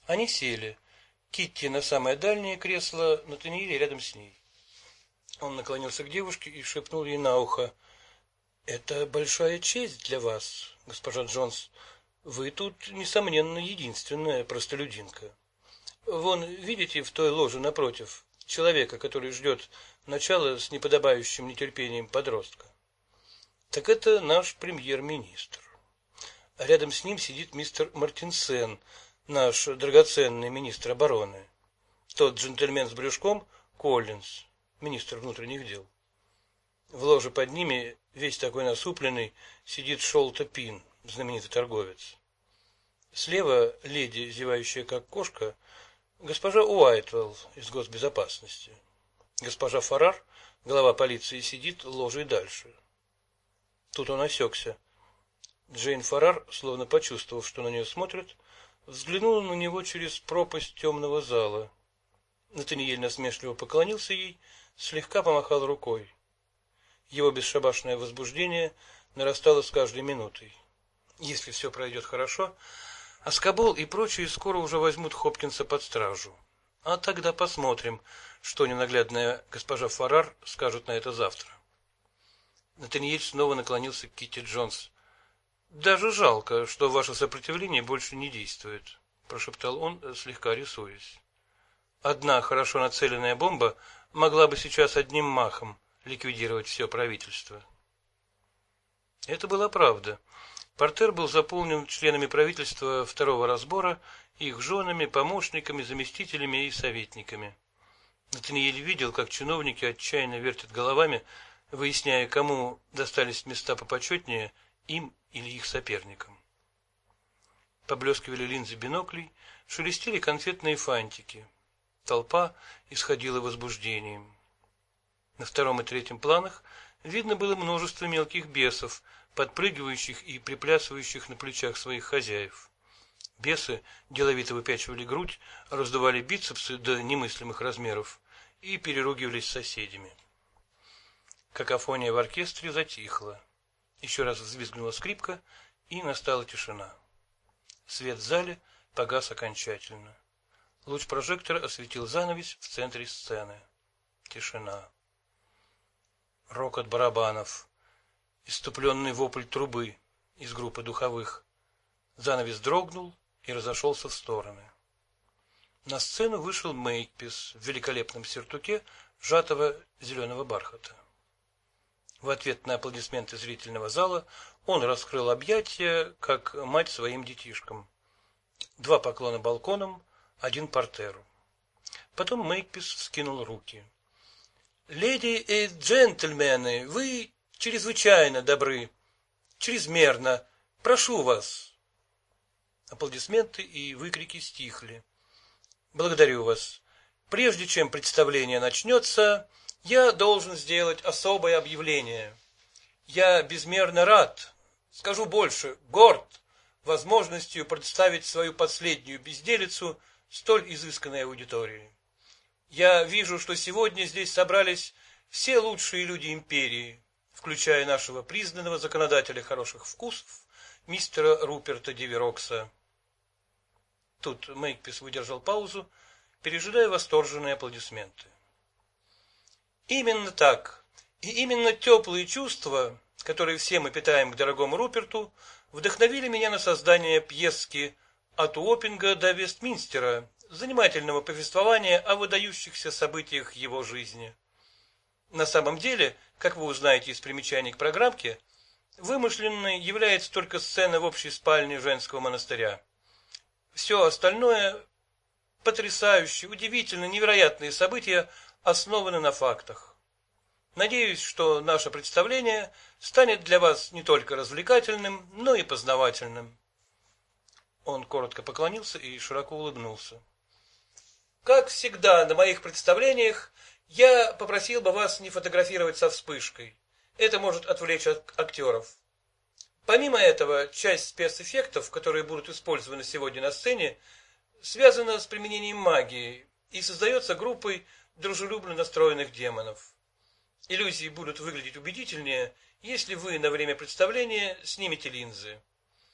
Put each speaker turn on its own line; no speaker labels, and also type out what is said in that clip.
Они сели. Китти на самое дальнее кресло, Натаниэль рядом с ней. Он наклонился к девушке и шепнул ей на ухо: «Это большая честь для вас, госпожа Джонс. Вы тут, несомненно, единственная простолюдинка. Вон, видите, в той ложе напротив человека, который ждет начала с неподобающим нетерпением подростка. Так это наш премьер-министр. А рядом с ним сидит мистер Мартинсен, наш драгоценный министр обороны. Тот джентльмен с брюшком — Коллинз, министр внутренних дел. В ложе под ними, весь такой насупленный, сидит Шолта Пин, знаменитый торговец. Слева леди, зевающая как кошка, госпожа Уайтвелл из госбезопасности. Госпожа Фаррар, глава полиции, сидит ложей дальше. Тут он осекся. Джейн Фаррар, словно почувствовав, что на нее смотрят, взглянула на него через пропасть темного зала. Натаниэль насмешливо поклонился ей, слегка помахал рукой. Его бесшабашное возбуждение нарастало с каждой минутой. Если все пройдет хорошо, Аскобол и прочие скоро уже возьмут Хопкинса под стражу. А тогда посмотрим, что ненаглядная госпожа Фаррар скажет на это завтра. Натаниэль снова наклонился к Китти Джонс. «Даже жалко, что ваше сопротивление больше не действует», — прошептал он, слегка рисуясь. «Одна хорошо нацеленная бомба могла бы сейчас одним махом ликвидировать все правительство». Это была правда. Портер был заполнен членами правительства второго разбора, их женами, помощниками, заместителями и советниками. Натаниэль видел, как чиновники отчаянно вертят головами, выясняя, кому достались места попочетнее, им или их соперникам. Поблескивали линзы биноклей, шелестели конфетные фантики. Толпа исходила возбуждением. На втором и третьем планах видно было множество мелких бесов, подпрыгивающих и приплясывающих на плечах своих хозяев. Бесы деловито выпячивали грудь, раздували бицепсы до немыслимых размеров и переругивались с соседями. Какофония в оркестре затихла. Еще раз взвизгнула скрипка, и настала тишина. Свет в зале погас окончательно. Луч прожектора осветил занавес в центре сцены. Тишина. Рокот барабанов. Исступленный вопль трубы из группы духовых. Занавес дрогнул и разошелся в стороны. На сцену вышел Мейкпис в великолепном сюртуке сжатого зеленого бархата. В ответ на аплодисменты зрительного зала он раскрыл объятия, как мать своим детишкам. 2 поклона балконам, 1 портеру. Потом Мейкпис вскинул руки. «Леди и джентльмены, вы чрезвычайно добры, чрезмерно. Прошу вас». Аплодисменты и выкрики стихли. «Благодарю вас. Прежде чем представление начнется, я должен сделать особое объявление. Я безмерно рад, скажу больше, горд возможностью представить свою последнюю безделицу столь изысканной аудитории. Я вижу, что сегодня здесь собрались все лучшие люди империи, включая нашего признанного законодателя хороших вкусов, мистера Руперта Диверокса». Тут Мейкпис выдержал паузу, пережидая восторженные аплодисменты. «Именно так, и именно теплые чувства, которые все мы питаем к дорогому Руперту, вдохновили меня на создание пьески «От Уоппинга до Вестминстера», занимательного повествования о выдающихся событиях его жизни. На самом деле, как вы узнаете из примечаний к программке, вымышленной является только сцена в общей спальне женского монастыря. Все остальное – потрясающие, удивительно, невероятные события основаны на фактах. Надеюсь, что наше представление станет для вас не только развлекательным, но и познавательным». Он коротко поклонился и широко улыбнулся. «Как всегда на моих представлениях, я попросил бы вас не фотографировать со вспышкой. Это может отвлечь актеров. Помимо этого, часть спецэффектов, которые будут использованы сегодня на сцене, связана с применением магии и создается группой дружелюбно настроенных демонов. Иллюзии будут выглядеть убедительнее, если вы на время представления снимете линзы.